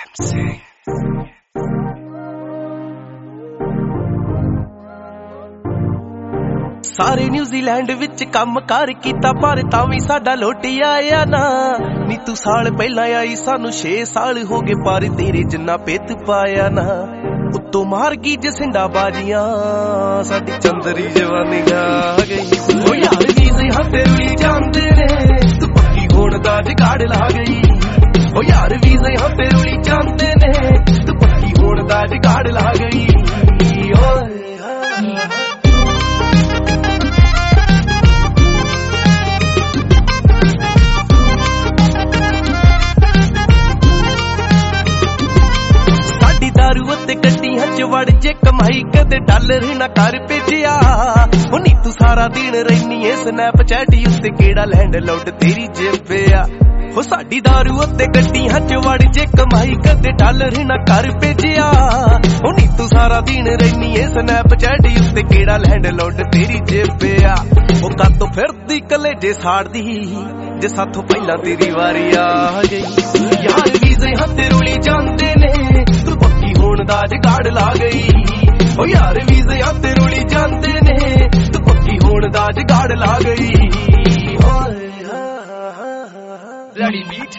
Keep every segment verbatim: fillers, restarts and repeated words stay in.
सारे न्यूजीलैंड विच कम कार कीता पर तां वी साडा लोटी आया ना। नी तू साल पहला आई सानू छे साल हो गए पर तेरे जिन्ना पेत पाया ना। उत्तों मार गई जसिंडा बाजियां साडी चंदरी जवानी आ गई। ओ यार वीज़े हत्थे रुली जांदे ने तू पक्की होण दा जुगाड़ ला गई। ओ यार वीज़े हत्थे रुली जांदे ने तू पक्की होण दा जुगाड़ ला गई। ओए दारू ते गड्डियां च वड़ जे कमाई कदे डॉलर ना कर भेजिया। नी तू सारा दिन रहनी है स्नैपचैट उत्ते केड़ा लैंडलॉर्ड तेरी जेबेआ। हो साडी दारू ते गड्डियां च वड़ जे कमाई कदे डॉलर ना कर भेजिया। नी तू सारा दिन रहनी है स्नैपचैट उत्ते केड़ा लैंडलॉर्ड तेरी जेबेआ। ओ कातों फिरदी कलेजे साड़दी जे साथों पहला तेरी वारी आ गई। यार वीज़े हत्थे रुली जांदे ने तू पक्की होण दा जुगाड़ ला गई। ओ यार वीज़े हत्थे रुली जांदे ने तू पक्की होण दा जुगाड़ ला गई। रेडी बीट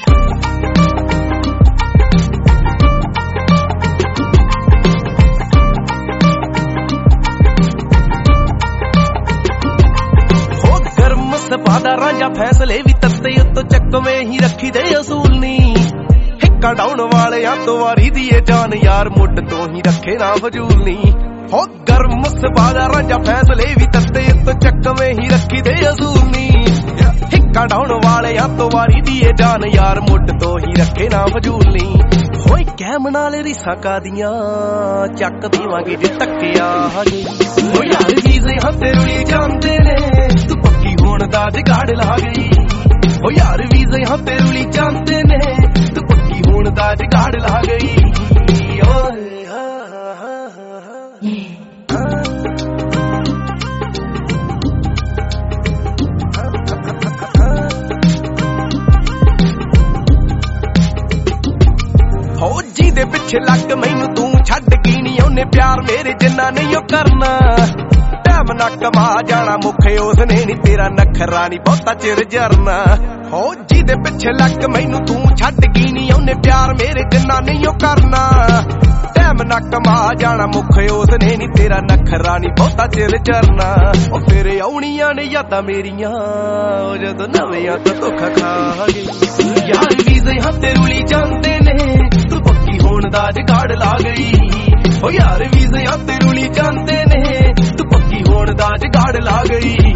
सपादा रांझा फैसले भी तत्ते उत्तों चकवे ही रखी दे असूल नी। हिक्का डाउन वाले तो वारी दिए जान यार मुड तो ही रखे ना फजूल नी। हो गर्म सपादा रांझा फैसले भी तत्ते उत्तों चकवे ही रखी दे असूल नी। हिक्का डाउन वाले तो वारी दिए जान यार मुड तो ही रखे ना फजूल नी। होए कैम नाल रिसा कादियां चक देवांगे जे धक्के आ गई। ओ यार वीज़े हत्थे रुली जांदे ने तू पक्की होण दा जुगाड़ ला गई। ओ यार वीज़े हत्थे रुली जांदे ने तू पक्की होण दा जुगाड़ ला गई। ओए फौजी दे पिछे लग मैनू तू छड्ड गई नी। ओने प्यार मेरे जिन्ना नहीं ओ करना। टैम ना कमा जाना मुखे उसने नी तेरा नखरा नी बहुता चिर जरना। फौजी दे पिछे लग मैनू तू छड्ड गई नी। ओने प्यार मेरे जिन्ना नहीं ओ करना। टैम ना कमा जाना मुखे उसने नी तेरा नखरा नी बहुता चिर जरना। ओ फिर आउणियां ने यादां मेरियां जदों नवियां तो धोखा खा गई। यार वीज़े हत्थे रुली जांदे ने तू पक्की होण दा जुगाड़ ला गई। ओ यार वीज़े हत्थे रुली जांदे ने तू पक्की होण दा जुगाड़ ला गई।